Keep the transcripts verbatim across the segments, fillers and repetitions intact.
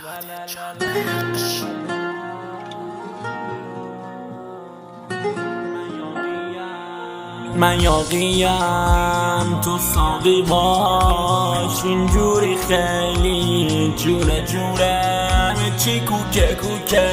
من یاقیم تو ساقی باش، اینجوری خیلی جوره جوره چی کوکه کوکه.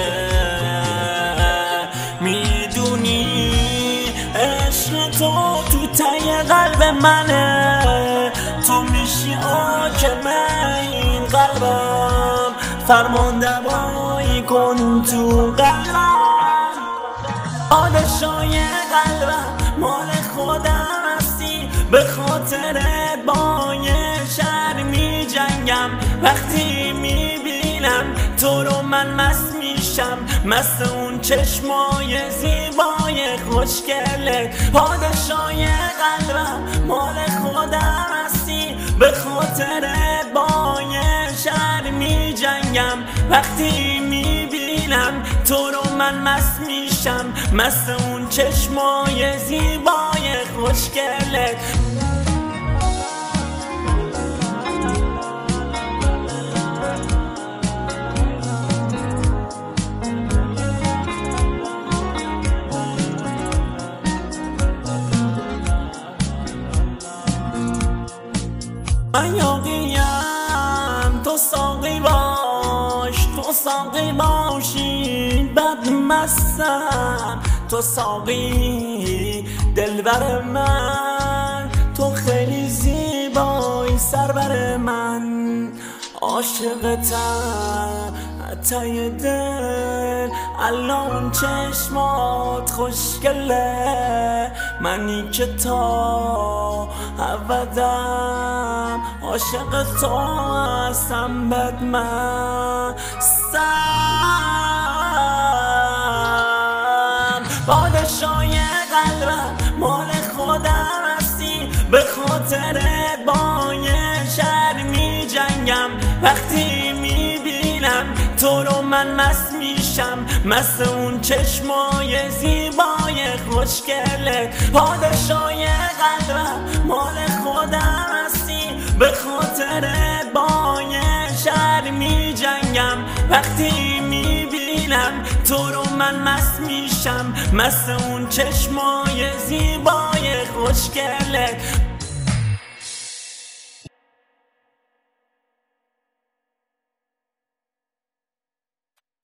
میدونی عشق تو تو ته قلب منه، تو میشی حاکم این قلبم، فرمانده‌ای کن تو قلبم. پادشای قلبم مال خودم هستی، به خاطر با یه شهر می جنگم. وقتی می بینم تو رو من مست میشم، مست اون چشمای زیبای خوشگلت. پادشای قلبم مال خودم هستی، به خاطر با یه شهر می جنگم. وقتی می بینم تو رو من مست میشم، مست اون چشمای زیبای خوشگلت. من یاقیم تو ساقی باش، تو ساقی باشی بد مستم. تو ساقی دلبر من، تو خیلی زیبایی سربر من. عاشقتم ته دل، الان چشمات خوشگله. منی که تا ابدم عاشق تو هستم بد مستم. پادشای قلبم مال خودم هستی، به خاطر با یه شهر می جنگم. وقتی می بینم تو رو من مست میشم، مست اون چشمای زیبای خوشگلت. پادشای قلبم مال خودم هستی، به خاطر با یه شهر می جنگم. وقتی می بینم تو رو من مست میشم، مست اون چشمای زیبای خوشگلت.